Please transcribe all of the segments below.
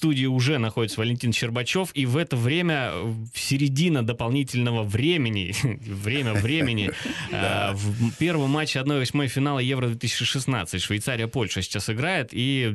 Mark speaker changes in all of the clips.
Speaker 1: студии уже находится Валентин Щербачев, и в это время, середина дополнительного времени, в первом матче 1/8 финала Евро-2016 Швейцария-Польша сейчас играет, и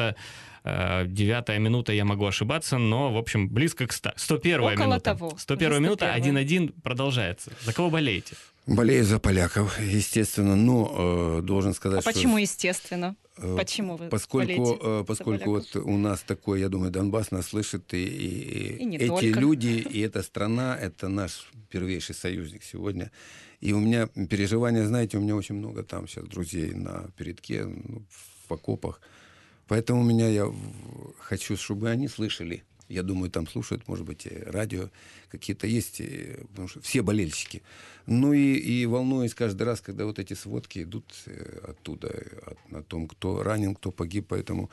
Speaker 1: 99-я минута, я могу ошибаться, но, в общем, близко к 100. 101-я
Speaker 2: Около
Speaker 1: минута.
Speaker 2: того.
Speaker 1: 101-я минута, 1-1 продолжается. За кого болеете?
Speaker 3: Болею за поляков, естественно, но должен сказать,
Speaker 2: что... почему естественно? Почему вы
Speaker 3: поскольку вот у нас такой, я думаю, Донбасс нас слышит, и эти люди, и эта страна, это наш первейший союзник сегодня. И у меня переживания, знаете, у меня очень много там сейчас друзей на передке, в окопах. Поэтому я хочу, чтобы они слышали. Я думаю, там слушают, может быть, радио какие-то есть, потому что все болельщики. Ну и волнуюсь каждый раз, когда вот эти сводки идут оттуда, о том, кто ранен, кто погиб, поэтому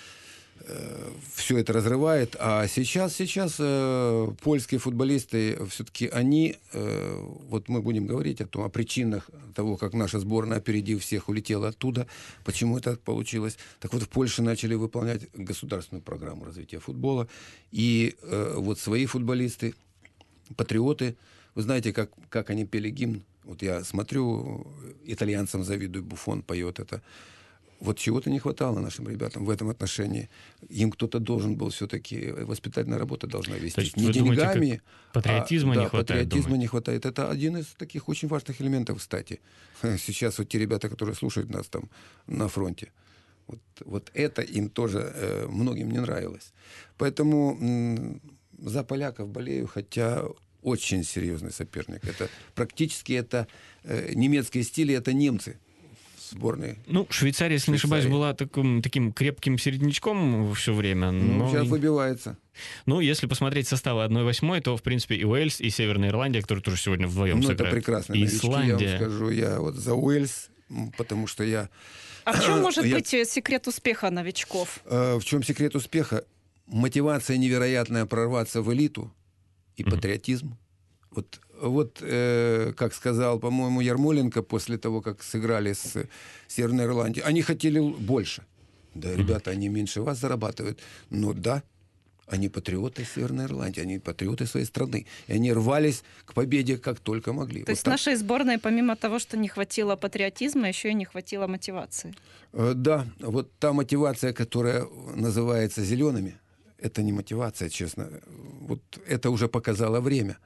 Speaker 3: все это разрывает. А сейчас польские футболисты, все-таки они, вот мы будем говорить о причинах того, как наша сборная, опередив всех, улетела оттуда, почему это получилось. Так вот, в Польше начали выполнять государственную программу развития футбола, и вот свои футболисты, патриоты, вы знаете, как они пели гимн. Вот я смотрю, итальянцам завидую, Буфон поет это. Вот чего-то не хватало нашим ребятам в этом отношении. Им кто-то должен был все-таки, воспитательная работа должна вести. Не деньгами.
Speaker 1: Думаете, патриотизма не хватает?
Speaker 3: Патриотизма не хватает. Это один из таких очень важных элементов, кстати. Сейчас вот те ребята, которые слушают нас там на фронте, вот это им тоже многим не нравилось. Поэтому за поляков болею, хотя очень серьезный соперник. Это практически немецкие стили, это немцы. Сборной.
Speaker 1: Швейцария, если не ошибаюсь, была таким крепким середнячком все время. Но
Speaker 3: сейчас выбивается.
Speaker 1: Если посмотреть составы 1/8, то, в принципе, и Уэльс, и Северная Ирландия, которые тоже сегодня вдвоем сыграют.
Speaker 3: Это прекрасные новички,
Speaker 1: Исландия.
Speaker 3: Я вам скажу. Я вот за Уэльс, потому что я...
Speaker 2: А в чем может быть секрет успеха новичков?
Speaker 3: В чем секрет успеха? Мотивация невероятная прорваться в элиту и патриотизм. Вот как сказал, по-моему, Ярмоленко после того, как сыграли с Северной Ирландией, они хотели больше. Да, ребята, они меньше вас зарабатывают. Но да, они патриоты Северной Ирландии, они патриоты своей страны. И они рвались к победе как только могли.
Speaker 2: То есть нашей сборной, помимо того, что не хватило патриотизма, еще и не хватило мотивации.
Speaker 3: Да, вот та мотивация, которая называется зелеными, это не мотивация, честно. Вот это уже показало время.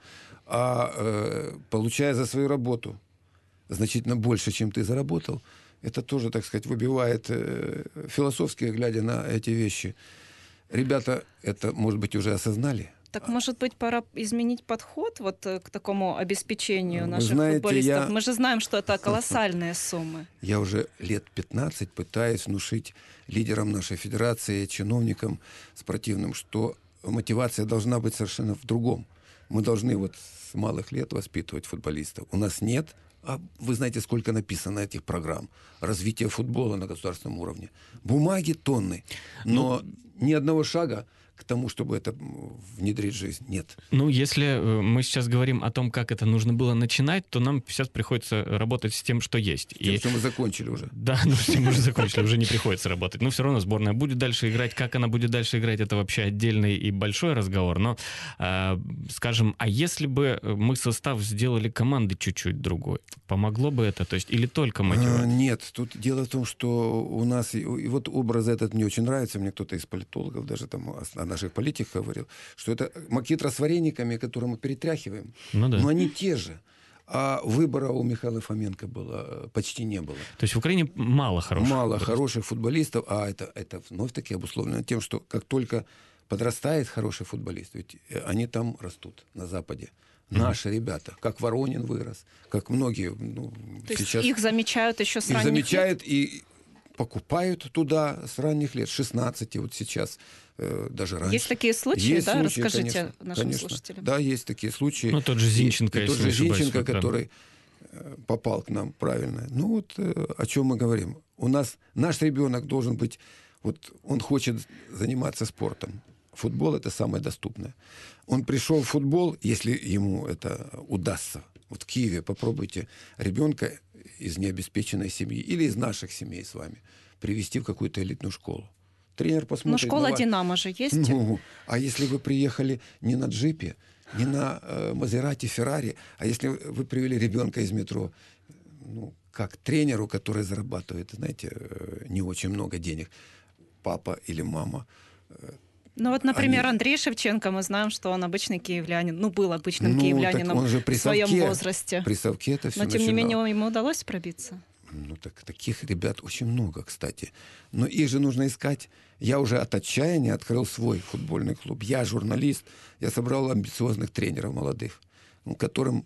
Speaker 3: А получая за свою работу значительно больше, чем ты заработал, это тоже, так сказать, выбивает философски, глядя на эти вещи. Ребята это, может быть, уже осознали.
Speaker 2: Так, может быть, пора изменить подход к такому обеспечению наших футболистов? Мы же знаем, что это колоссальные суммы.
Speaker 3: Я уже лет 15 пытаюсь внушить лидерам нашей федерации, чиновникам спортивным, что мотивация должна быть совершенно в другом. Мы должны с малых лет воспитывать футболистов. У нас нет, а вы знаете, сколько написано этих программ. Развитие футбола на государственном уровне. Бумаги тонны, но ни одного шага к тому, чтобы это внедрить в жизнь. Нет.
Speaker 1: Если мы сейчас говорим о том, как это нужно было начинать, то нам сейчас приходится работать с тем, что есть.
Speaker 3: Тем, что мы закончили уже.
Speaker 1: Да, с тем мы уже закончили, уже не приходится работать. Но все равно сборная будет дальше играть. Как она будет дальше играть, это вообще отдельный и большой разговор. Но, скажем, а если бы мы состав сделали команды чуть-чуть другой, помогло бы это? То есть, или только мотивация?
Speaker 3: Нет, тут дело в том, что у нас, и вот образ этот мне очень нравится, мне кто-то из политологов даже там о наших политиках говорил, что это макитра с варениками, которые мы перетряхиваем. Но они те же. А выбора у Михаила Фоменко почти не было.
Speaker 1: То есть в Украине мало
Speaker 3: хороших футболистов, а это вновь-таки обусловлено тем, что как только подрастает хороший футболист, ведь они там растут, на Западе. Наши ребята, как Воронин вырос, как многие...
Speaker 2: То сейчас их замечают еще с ранних лет?
Speaker 3: И покупают туда с ранних лет, 16, вот сейчас, даже раньше.
Speaker 2: Есть такие случаи,
Speaker 3: есть
Speaker 2: да?
Speaker 3: Случаи,
Speaker 2: расскажите нашим слушателям.
Speaker 3: Да, есть такие случаи.
Speaker 1: Тот же Зинченко,
Speaker 3: тот же Зинченко, который попал к нам правильно. О чем мы говорим. У нас наш ребенок должен быть, он хочет заниматься спортом. Футбол — это самое доступное. Он пришел в футбол, если ему это удастся. В Киеве попробуйте ребенка из необеспеченной семьи или из наших семей с вами привести в какую-то элитную школу. тренер посмотрит.
Speaker 2: Ну, школа «Динамо» же есть.
Speaker 3: Ну, а если вы приехали не на джипе, не на Мазерати, Феррари, а если вы привели ребенка из метро, ну, как тренеру, который зарабатывает, знаете, не очень много денег, папа или мама.
Speaker 2: Ну вот, например, Андрей Шевченко, мы знаем, что он обычный киевлянин, ну, был обычным киевлянином
Speaker 3: он же при
Speaker 2: в своем возрасте.
Speaker 3: При совке это все
Speaker 2: Но, тем
Speaker 3: начинал.
Speaker 2: не менее, ему удалось пробиться.
Speaker 3: Ну, так таких ребят очень много, кстати. Но их же нужно искать. Я уже от отчаяния открыл свой футбольный клуб. Я журналист, я собрал амбициозных тренеров молодых, которым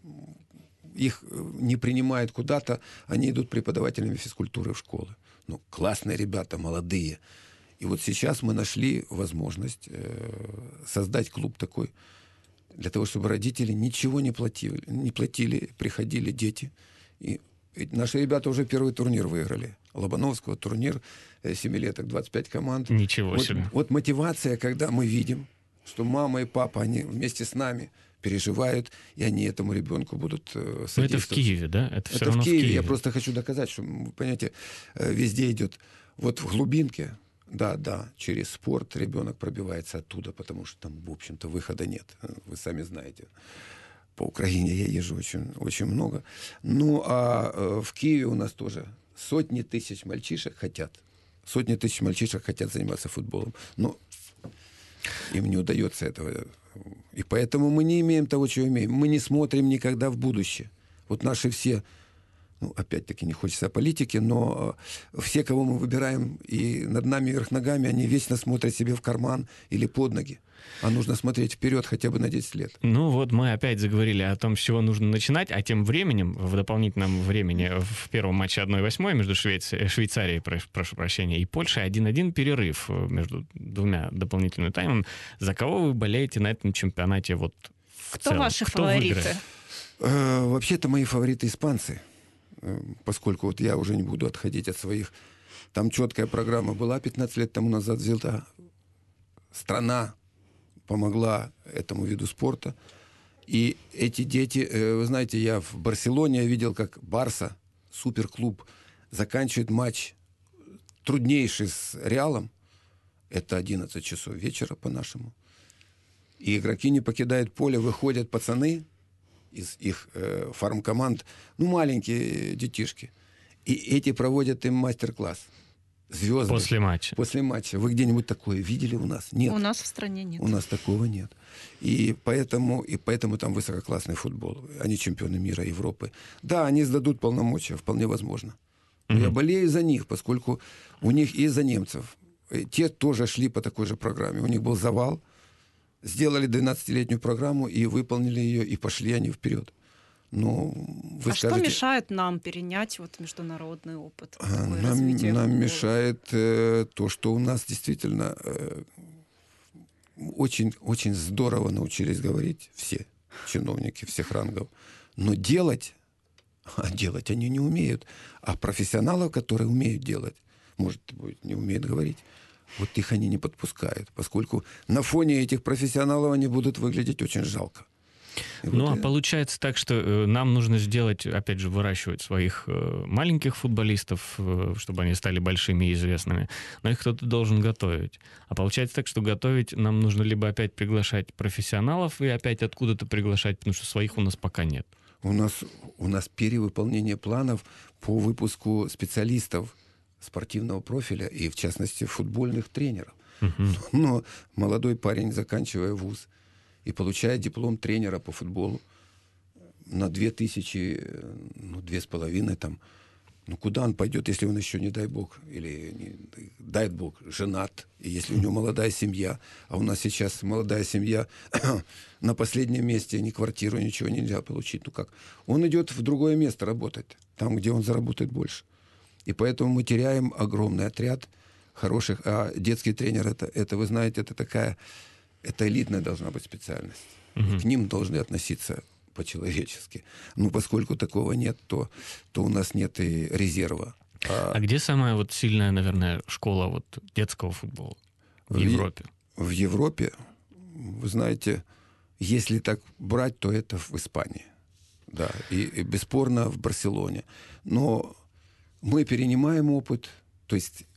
Speaker 3: их не принимают куда-то, они идут преподавателями физкультуры в школы. Ну, классные ребята, молодые. И вот сейчас мы нашли возможность создать клуб такой, для того, чтобы родители ничего не платили, приходили дети. И наши ребята уже первый турнир выиграли. Лобановского турнир, 7-леток, 25 команд.
Speaker 1: Ничего себе.
Speaker 3: Вот мотивация, когда мы видим, что мама и папа, они вместе с нами переживают, и они этому ребенку будут содействовать.
Speaker 1: Но это в Киеве, да? Это все равно
Speaker 3: в Киеве. Я просто хочу доказать, что, вы понимаете, везде идет. Вот в глубинке, да, через спорт ребенок пробивается оттуда, потому что там, в общем-то, выхода нет. Вы сами знаете. По Украине я езжу очень, очень много. Ну, а в Киеве у нас тоже сотни тысяч мальчишек хотят заниматься футболом. Но им не удается этого. И поэтому мы не имеем того, чего имеем. Мы не смотрим никогда в будущее. Вот наши все, ну, опять-таки, не хочется о политике, но все, кого мы выбираем, и над нами вверх ногами, они вечно смотрят себе в карман или под ноги. А нужно смотреть вперед хотя бы на 10 лет.
Speaker 1: Ну вот мы опять заговорили о том, с чего нужно начинать, а тем временем, в дополнительном времени, в первом матче 1-8 между Швейцарией, прошу прощения, и Польшей 1-1 перерыв между двумя дополнительными таймами. За кого вы болеете на этом чемпионате вот в
Speaker 2: Кто
Speaker 1: целом?
Speaker 2: ваши фавориты?
Speaker 3: Вообще-то мои фавориты испанцы, поскольку вот я уже не буду отходить от своих. Там четкая программа была 15 лет тому назад, взята страна, помогла этому виду спорта. И эти дети, вы знаете, я в Барселоне видел, как Барса, суперклуб, заканчивает матч труднейший с Реалом. Это 11 часов вечера по-нашему. И игроки не покидают поле, выходят пацаны из их фармкоманд, ну, маленькие детишки. И эти проводят им мастер-класс. Звезды. После матча. Вы где-нибудь такое видели у нас? Нет.
Speaker 2: У нас в стране нет.
Speaker 3: У нас такого нет. И поэтому там высококлассный футбол. Они чемпионы мира, Европы. Да, они сдадут полномочия, вполне возможно. Но я болею за них, поскольку у них и за немцев. Те тоже шли по такой же программе. У них был завал. Сделали 12-летнюю программу и выполнили ее, и пошли они вперед. Ну, вы скажете,
Speaker 2: что мешает нам перенять вот международный опыт?
Speaker 3: Нам мешает то, что у нас действительно очень, очень здорово научились говорить все чиновники всех рангов. Но делать они не умеют. А профессионалов, которые умеют делать, может быть, не умеют говорить, вот их они не подпускают, поскольку на фоне этих профессионалов они будут выглядеть очень жалко.
Speaker 1: Ну, а получается так, что нам нужно сделать, опять же, выращивать своих маленьких футболистов, чтобы они стали большими и известными, но их кто-то должен готовить. А получается так, что готовить нам нужно либо опять приглашать профессионалов и опять откуда-то приглашать, потому что своих у нас пока нет.
Speaker 3: У нас перевыполнение планов по выпуску специалистов спортивного профиля и, в частности, футбольных тренеров. Но молодой парень, заканчивая вуз, и получает диплом тренера по футболу на 2000, ну, 2,5 там. Ну, куда он пойдет, если он еще, не дай бог, дай бог, женат, и если у него молодая семья, а у нас сейчас молодая семья на последнем месте, ни квартиру, ничего нельзя получить. Ну как? Он идет в другое место работать, там, где он заработает больше. И поэтому мы теряем огромный отряд хороших, а детский тренер, это вы знаете, это элитная должна быть специальность. К ним должны относиться по-человечески. Ну, поскольку такого нет, то у нас нет и резерва.
Speaker 1: А где самая вот сильная, наверное, школа вот детского футбола в Европе?
Speaker 3: В Европе, вы знаете, если так брать, то это в Испании. Да, и бесспорно в Барселоне. Но мы перенимаем опыт, то есть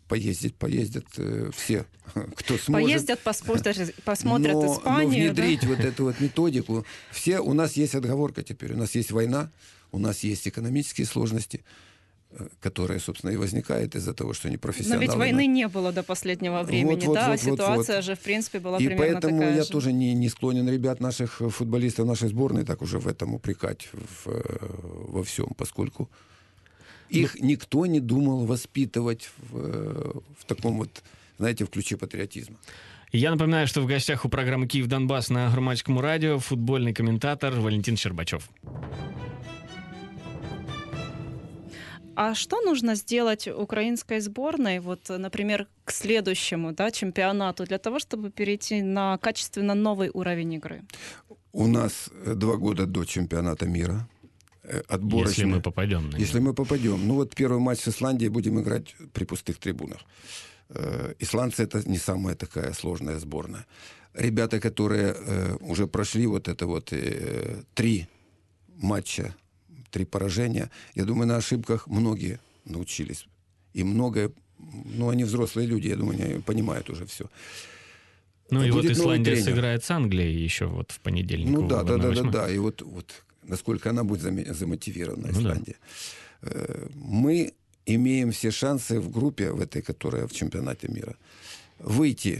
Speaker 3: поездят все, кто сможет.
Speaker 2: Поездят, посмотрят Испанию.
Speaker 3: Но внедрить
Speaker 2: да?
Speaker 3: вот эту вот методику. У нас есть отговорка теперь. У нас есть война, у нас есть экономические сложности, которая, собственно, и возникает из-за того, что они профессионалы.
Speaker 2: Но ведь войны не было до последнего времени, ситуация же, в принципе, была примерно такая же.
Speaker 3: И поэтому я тоже не склонен ребят наших футболистов нашей сборной так уже в этом упрекать во всем, поскольку их никто не думал воспитывать в таком вот, знаете, в ключе патриотизма.
Speaker 1: Я напоминаю, что в гостях у программы «Киев-Донбасс» на Громадском радио футбольный комментатор Валентин Щербачев.
Speaker 2: А что нужно сделать украинской сборной, вот, например, к следующему чемпионату, для того, чтобы перейти на качественно новый уровень игры?
Speaker 3: У нас 2 года до чемпионата мира.
Speaker 1: Если мы попадем на него.
Speaker 3: Если мы попадем. Ну вот первый матч с Исландией будем играть при пустых трибунах. Исландцы — это не самая такая сложная сборная. Ребята, которые уже прошли вот это вот 3 матча, 3 поражения, я думаю, на ошибках многие научились. И многое, они взрослые люди, я думаю, они понимают уже все.
Speaker 1: Ну и вот Исландия сыграет с Англией еще вот в понедельник.
Speaker 3: Ну да. И вот насколько она будет замотивирована, Исландия. Да. Мы имеем все шансы в группе, в этой, которая в чемпионате мира, выйти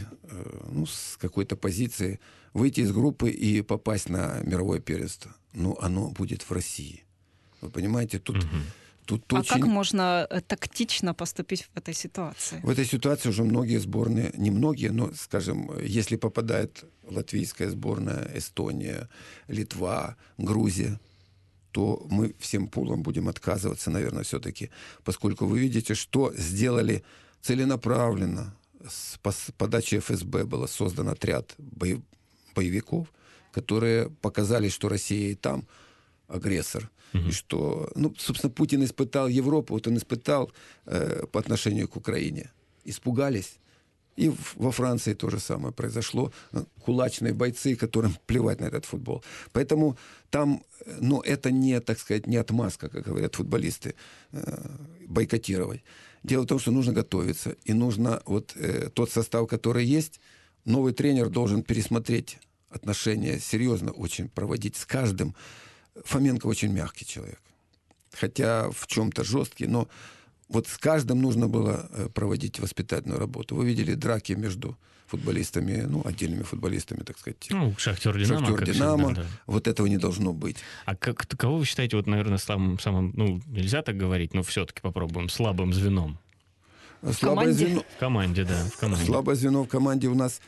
Speaker 3: с какой-то позиции, выйти из группы и попасть на мировое первенство. Но оно будет в России. Вы понимаете, тут очень...
Speaker 2: как можно тактично поступить в этой ситуации?
Speaker 3: В этой ситуации уже многие сборные, не многие, но, скажем, если попадает латвийская сборная, Эстония, Литва, Грузия, то мы всем пулом будем отказываться, наверное, все-таки, поскольку вы видите, что сделали целенаправленно. С подачи ФСБ был создан отряд боевиков, которые показали, что Россия и там агрессор. И что, собственно, Путин испытал Европу, вот он испытал по отношению к Украине. Испугались. И во Франции то же самое произошло. Кулачные бойцы, которым плевать на этот футбол. Поэтому там, это не, так сказать, не отмазка, как говорят футболисты, бойкотировать. Дело в том, что нужно готовиться. И нужно тот состав, который есть, новый тренер должен пересмотреть отношения, серьезно очень проводить с каждым. Фоменко очень мягкий человек. Хотя в чем-то жесткий, но вот с каждым нужно было проводить воспитательную работу. Вы видели драки между футболистами, отдельными футболистами, так сказать.
Speaker 1: Шахтер-Динамо.
Speaker 3: Шахтер-Динамо. Да. Вот этого не должно быть.
Speaker 1: А кого вы считаете, наверное, самым, нельзя так говорить, но все-таки попробуем, слабым звеном?
Speaker 3: Слабое звено...
Speaker 1: В команде, да. В команде.
Speaker 3: Слабое звено в команде у нас,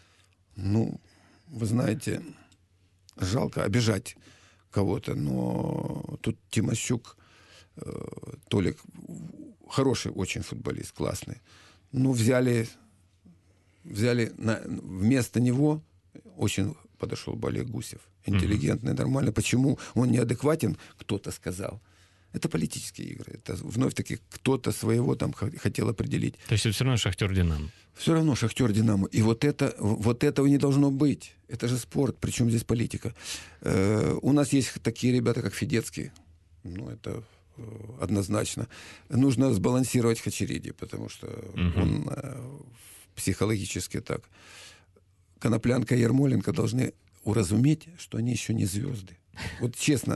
Speaker 3: вы знаете, жалко обижать кого-то, но тут Тимощук, Толик, хороший очень футболист, классный. Взяли вместо него, очень подошел Олег Гусев, интеллигентный, нормальный. Почему он неадекватен, кто-то сказал. Это политические игры. Это вновь-таки кто-то своего там хотел определить.
Speaker 1: То есть это все равно Шахтер-Динамо?
Speaker 3: Все равно Шахтер-Динамо. И вот этого не должно быть. Это же спорт, причем здесь политика. У нас есть такие ребята, как Федецкий. Это однозначно. Нужно сбалансировать Хачериди, потому что он психологически так. Коноплянка и Ермоленко должны уразуметь, что они еще не звезды. Вот честно,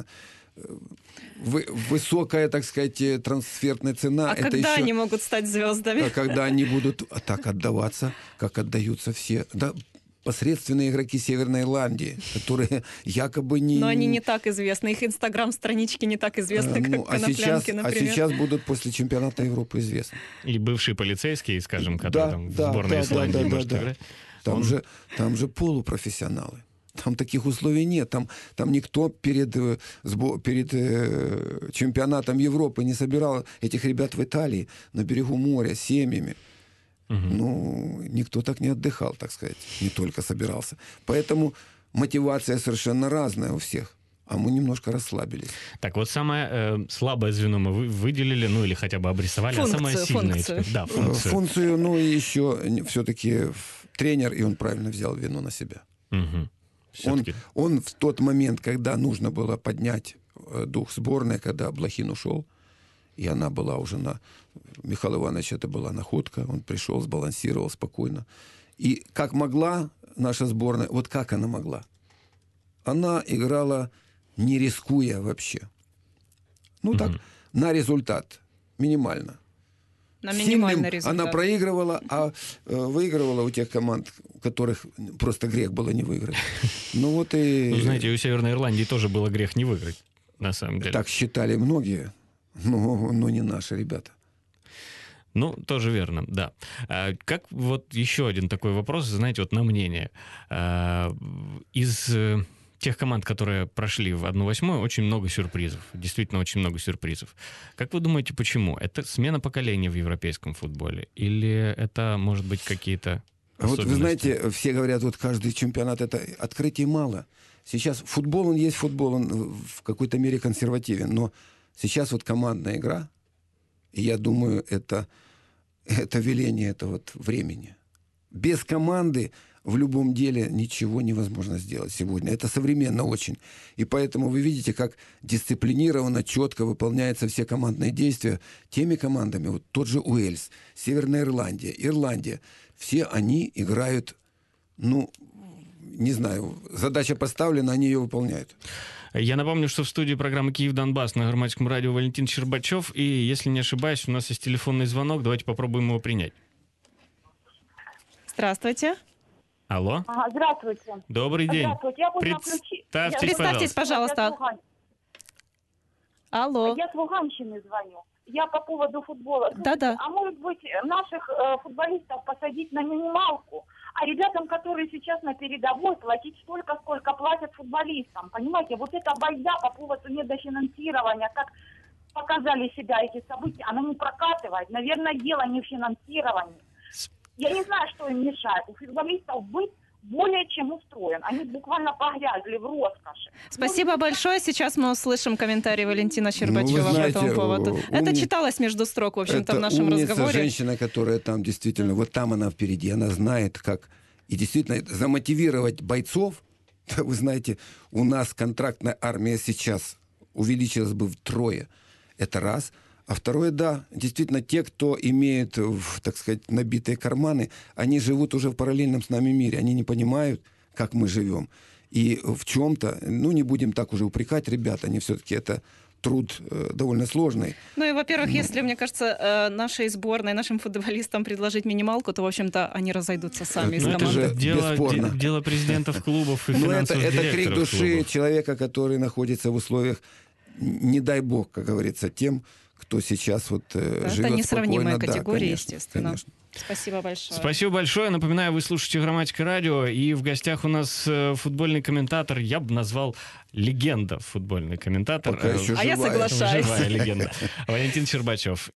Speaker 3: высокая, так сказать, трансферная цена.
Speaker 2: А это когда еще... они могут стать звездами?
Speaker 3: А когда они будут так отдаваться, как отдаются все. Да, посредственные игроки Северной Ирландии, которые якобы не...
Speaker 2: Но они не так известны. Их инстаграм-странички не так известны, как Коноплянки, например.
Speaker 3: А сейчас будут после чемпионата Европы известны.
Speaker 1: И бывшие полицейские, скажем, которые в сборной Исландии может играть.
Speaker 3: Там же полупрофессионалы. Там таких условий нет. Там никто перед чемпионатом Европы не собирал этих ребят в Италии на берегу моря с семьями. Никто так не отдыхал, так сказать. Не только собирался. Поэтому мотивация совершенно разная у всех. А мы немножко расслабились.
Speaker 1: Так, вот самое слабое звено мы выделили, или хотя бы обрисовали, а самое сильное...
Speaker 2: Функцию.
Speaker 3: Да, функцию, и еще все-таки тренер, и он правильно взял вину на себя. Он в тот момент, когда нужно было поднять дух сборной, когда Блохин ушел, И она была уже Михаил Иванович, это была находка. Он пришел, сбалансировал спокойно. И как могла наша сборная, вот как она могла? Она играла, не рискуя вообще. Так, на результат. Минимально.
Speaker 2: На минимальный результат.
Speaker 3: Она проигрывала, а выигрывала у тех команд, у которых просто грех было не выиграть.
Speaker 1: Знаете, у Северной Ирландии тоже было грех не выиграть, на самом деле.
Speaker 3: Так считали многие, но не наши ребята.
Speaker 1: Тоже верно, да. Как еще один такой вопрос, знаете, на мнение. Из тех команд, которые прошли в 1/8, очень много сюрпризов. Действительно, очень много сюрпризов. Как вы думаете, почему? Это смена поколения в европейском футболе? Или это, может быть, какие-то особенности?
Speaker 3: Вы знаете, все говорят, каждый чемпионат — это открытий мало. Сейчас футбол, он есть футбол, он в какой-то мере консервативен. Но сейчас командная игра, и я думаю, это веление этого времени. Без команды в любом деле ничего невозможно сделать сегодня. Это современно очень. И поэтому вы видите, как дисциплинированно, четко выполняются все командные действия теми командами. Тот же Уэльс, Северная Ирландия, Ирландия. Все они играют, не знаю, задача поставлена, они ее выполняют.
Speaker 1: Я напомню, что в студии программы «Киев-Донбасс» на Громадском радио Валентин Щербачев. И, если не ошибаюсь, у нас есть телефонный звонок. Давайте попробуем его принять.
Speaker 2: Здравствуйте.
Speaker 1: Алло.
Speaker 4: Здравствуйте.
Speaker 1: Добрый день.
Speaker 4: Здравствуйте. Я
Speaker 2: Представьтесь, пожалуйста. Алло.
Speaker 4: Я с Луганщины звоню. Я по поводу футбола.
Speaker 2: Да-да.
Speaker 4: А может быть, наших футболистов посадить на минималку, а ребятам, которые сейчас на передовой, платить столько, сколько платят футболистам? Понимаете, эта байда по поводу недофинансирования, как показали себя эти события, она не прокатывает. Наверное, дело не в финансировании. Я не знаю, что им мешает. У футболистов быть более чем устроен. Они буквально погрязли в роскоши.
Speaker 2: Спасибо большое. Сейчас мы услышим комментарий Валентина Щербачева по этому поводу. Это читалось между строк, в общем-то, в нашем разговоре.
Speaker 3: Это женщина, которая там действительно, там она впереди, она знает, как и действительно замотивировать бойцов. Вы знаете, у нас контрактная армия сейчас увеличилась бы втрое. Это раз. А второе, да, действительно, те, кто имеет, так сказать, набитые карманы, они живут уже в параллельном с нами мире. Они не понимают, как мы живем. И в чем-то, не будем так уже упрекать ребят, они все-таки это труд довольно сложный.
Speaker 2: И, во-первых, если, мне кажется, нашей сборной, нашим футболистам предложить минималку, то, в общем-то, они разойдутся сами из команды.
Speaker 1: Это же дело президентов клубов и финансовых директоров.
Speaker 3: Это крик души
Speaker 1: клубов.
Speaker 3: Человека, который находится в условиях, не дай бог, как говорится, тем, кто сейчас живет спокойно.
Speaker 2: Это несравнимая категория,
Speaker 3: конечно,
Speaker 2: естественно.
Speaker 3: Конечно.
Speaker 2: Спасибо большое.
Speaker 1: Спасибо большое. Напоминаю, вы слушаете «Громадика радио», и в гостях у нас футбольный комментатор, я бы назвал легенда футбольный комментатор.
Speaker 3: Пока еще
Speaker 2: я соглашаюсь.
Speaker 1: Живая легенда. Валентин Щербачев.